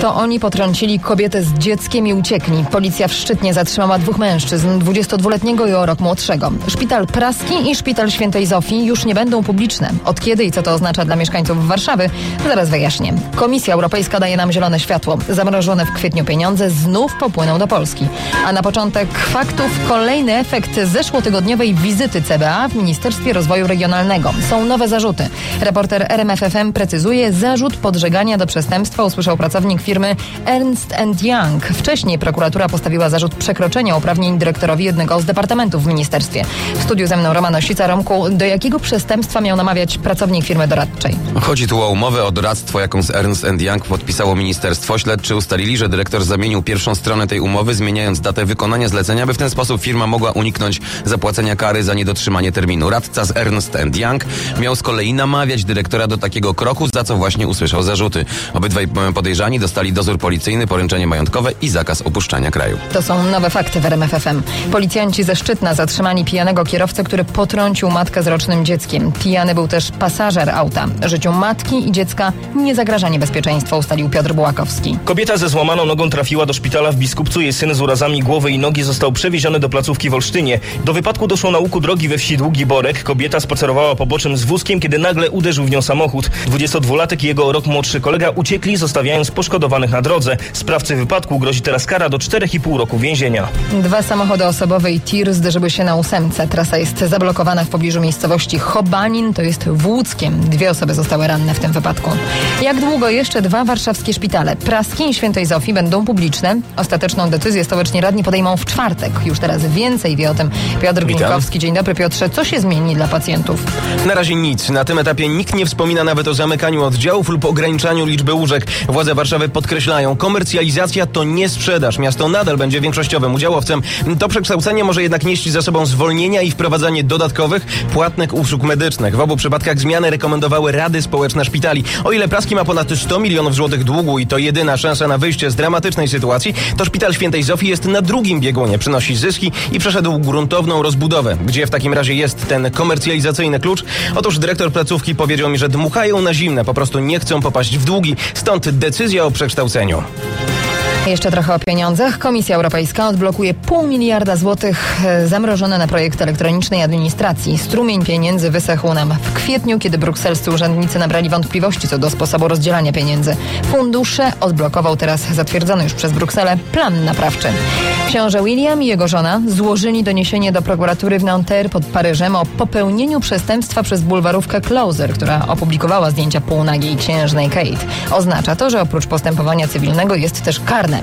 To oni potrącili kobietę z dzieckiem i uciekli. Policja w Szczytnie zatrzymała 2 mężczyzn, 22-letniego i o rok młodszego. Szpital Praski i Szpital Świętej Zofii już nie będą publiczne. Od kiedy i co to oznacza dla mieszkańców Warszawy? Zaraz wyjaśnię. Komisja Europejska daje nam zielone światło. Zamrożone w kwietniu pieniądze znów popłyną do Polski. A na początek faktów kolejny efekt zeszłotygodniowej wizyty CBA w Ministerstwie Rozwoju Regionalnego. Są nowe zarzuty. Reporter RMFFM precyzuje, zarzut podżegania do przestępstwa usłyszał pracownik firmy Ernst & Young. Wcześniej prokuratura postawiła zarzut przekroczenia uprawnień dyrektorowi jednego z departamentów w ministerstwie. W studiu ze mną Roman Osica. Romku, do jakiego przestępstwa miał namawiać pracownik firmy doradczej? Chodzi tu o umowę o doradztwo, jaką z Ernst & Young podpisało ministerstwo. Śledczy ustalili, że dyrektor zamienił pierwszą stronę tej umowy, zmieniając datę wykonania zlecenia, by w ten sposób firma mogła uniknąć zapłacenia kary za niedotrzymanie terminu. Radca z Ernst & Young miał z kolei namawiać dyrektora do takiego kroku, za co właśnie usłyszał zarzuty. Obydwaj podejrzani dostali dozór policyjny, poręczenie majątkowe i zakaz opuszczania kraju. To są nowe fakty w RMFFM. Policjanci ze Szczytna zatrzymali pijanego kierowcę, który potrącił matkę z rocznym dzieckiem. Pijany był też pasażer auta. Życiu matki i dziecka nie zagraża niebezpieczeństwo, ustalił Piotr Bułakowski. Kobieta ze złamaną nogą trafiła do szpitala w Biskupcu. Jej syn z urazami głowy i nogi został przewieziony do placówki w Olsztynie. Do wypadku doszło na łuku drogi we wsi Długi Borek. Kobieta spacerowała poboczem z wózkiem, kiedy nagle uderzył w nią samochód. 22-latek i jego o rok młodszy kolega uciekli, zostawiając poszkodowanych na drodze. Sprawcy wypadku grozi teraz kara do 4,5 roku więzienia. 2 samochody osobowe i tir zderzyły się na 8. Trasa jest zablokowana w pobliżu miejscowości Chobanin, to jest w Łódzkiem. 2 osoby zostały ranne w tym wypadku. Jak długo jeszcze 2 warszawskie szpitale, Praski i Świętej Zofii, będą publiczne? Ostateczną decyzję stoleczni radni podejmą w czwartek. Już teraz więcej wie o tym Piotr Glińkowski. Dzień dobry, Piotrze. Co się zmieni dla pacjentów? Na razie nic. Na tym etapie nikt nie wspomina nawet o zamykaniu oddziałów lub ograniczaniu liczby łóżek. Władze Warszawy podkreślają, komercjalizacja to nie sprzedaż. Miasto nadal będzie większościowym udziałowcem. To przekształcenie może jednak nieść za sobą zwolnienia i wprowadzanie dodatkowych, płatnych usług medycznych. W obu przypadkach zmiany rekomendowały rady społeczne szpitali. O ile Praski ma ponad 100 milionów złotych długu i to jedyna szansa na wyjście z dramatycznej sytuacji, to Szpital Świętej Zofii jest na drugim biegunie, przynosi zyski i przeszedł gruntowną rozbudowę. Gdzie w takim razie jest ten komercjalizacyjny klucz? Otóż dyrektor placówki powiedział mi, że dmuchają na zimne, po prostu nie chcą popaść w długi, stąd decyzja o przekształceniu. Jeszcze trochę o pieniądzach. Komisja Europejska odblokuje 0,5 miliarda złotych zamrożone na projekt elektronicznej administracji. Strumień pieniędzy wysechł nam w kwietniu, kiedy brukselscy urzędnicy nabrali wątpliwości co do sposobu rozdzielania pieniędzy. Fundusze odblokował teraz zatwierdzony już przez Brukselę plan naprawczy. Książę William i jego żona złożyli doniesienie do prokuratury w Nanterre pod Paryżem o popełnieniu przestępstwa przez bulwarówkę Closer, która opublikowała zdjęcia półnagiej księżnej Kate. Oznacza to, że oprócz postępowania cywilnego jest też karne.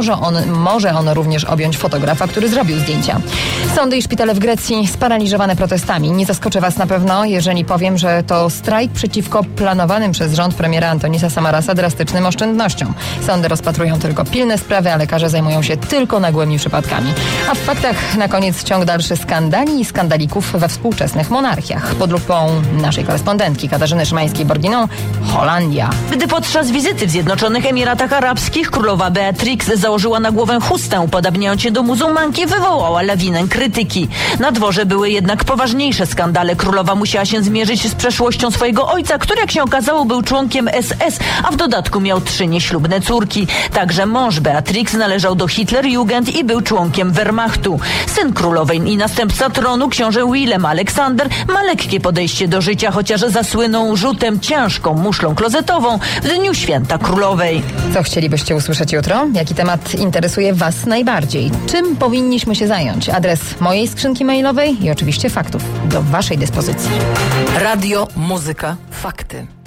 Może ono również objąć fotografa, który zrobił zdjęcia. Sądy i szpitale w Grecji sparaliżowane protestami. Nie zaskoczę was na pewno, jeżeli powiem, że to strajk przeciwko planowanym przez rząd premiera Antonisa Samarasa drastycznym oszczędnościom. Sądy rozpatrują tylko pilne sprawy, a lekarze zajmują się tylko nagłymi przypadkami. A w faktach na koniec ciąg dalszy skandali i skandalików we współczesnych monarchiach. Pod lupą naszej korespondentki Katarzyny Szymańskiej-Borginą, Holandia. Gdy podczas wizyty w Zjednoczonych Emiratach Arabskich królowa Beatrix założyła na głowę chustę, upodabniając się do muzułmanki, wywołała lawinę krytyki. Na dworze były jednak poważniejsze skandale. Królowa musiała się zmierzyć z przeszłością swojego ojca, który, jak się okazało, był członkiem SS, a w dodatku miał 3 nieślubne córki. Także mąż Beatrix należał do Hitlerjugend i był członkiem Wehrmachtu. Syn królowej i następca tronu, książę Willem Aleksander, ma lekkie podejście do życia, chociaż zasłynął rzutem ciężką muszlą klozetową w dniu święta królowej. Co chcielibyście usłyszeć jutro? Jaki temat interesuje was najbardziej? Czym powinniśmy się zająć? Adres mojej skrzynki mailowej i oczywiście faktów do waszej dyspozycji. Radio, muzyka, fakty.